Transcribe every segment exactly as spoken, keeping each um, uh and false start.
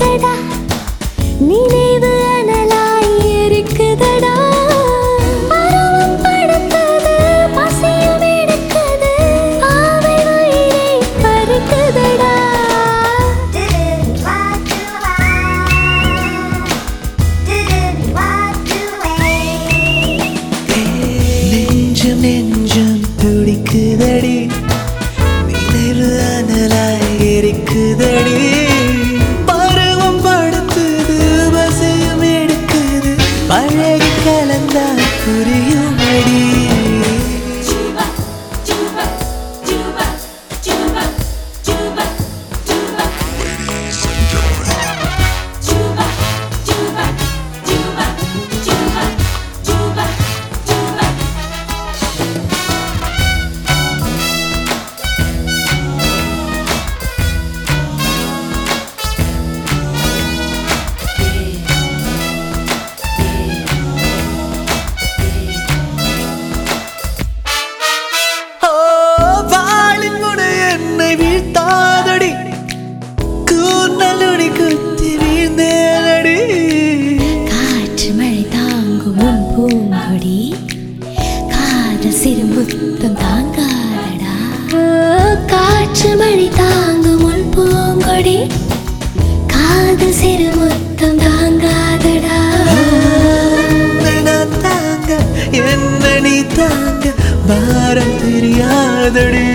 இருக்குதடா நினைவு அனலாய் இருக்குதடா பருவம் படுத்தது பசியும் எடுக்குது ஆவை வயிறை பறிக்குதடா நெஞ்சம் நெஞ்சம் துடிக்குதடி நினைவு அனலாய் இருக்குதடி பருவம் படுத்துது பசியும் எடுக்குது பழகி கலந்தா புரியுமடி சிறுமுத்தம் தாங்காதடா காற்று மழை தாங்கும் உன் பூங்கொடி காதல் சிறுமுத்தம் தாங்காதடா தாங்க என்ன நீ தாங்க பாரம் தெரியாதடி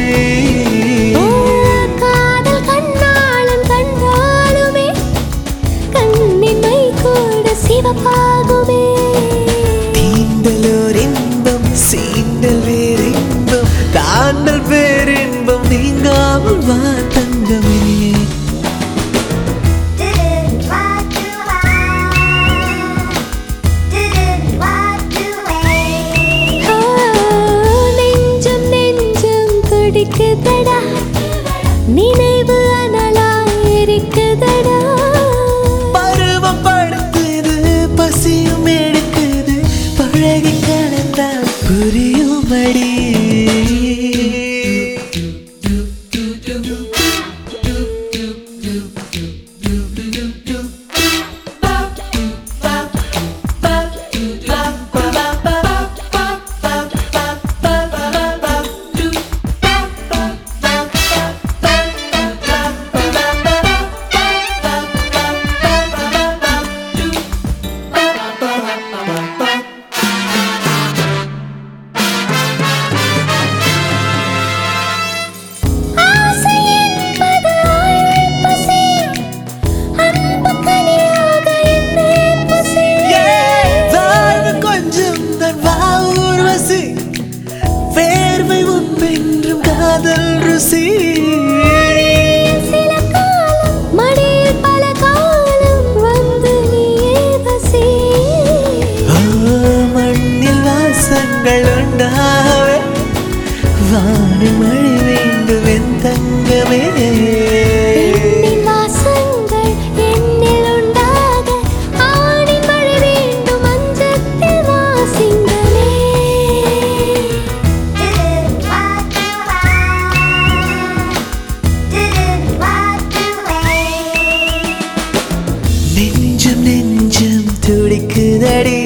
காதல் கண்ணாளம் கண்டாலுமே கண்ணின் மை கூட சிவப்பாகுமே தீண்டலோர் இன்பம் சீண்டல் வேறின்பம் தாண்டல் வேறின்பம் நீங்காமல் வா தங்கமே நெஞ்சம் நெஞ்சம் துடிக்குதடா நினைவு அனலாய் இருக்குதடா பருவம் படுத்துது பசியும் எடுக்குது பழகி கலந்தா புரியுமடி வேர்வை உப்பென்றும் காதல் ருசி சில காலம் மடியில் பல காலம் வந்து நீயே வசி மண்ணில் வாசங்கள் உண்டாவே வானில் மழை வேண்டும் என் தங்கமே வாசங்கள் என்னில் உண்டாக ஆணின் மழை வேண்டும் அஞ்சத்தில் வாசிங்களே நெஞ்சம் நெஞ்சம் துடிக்குதடி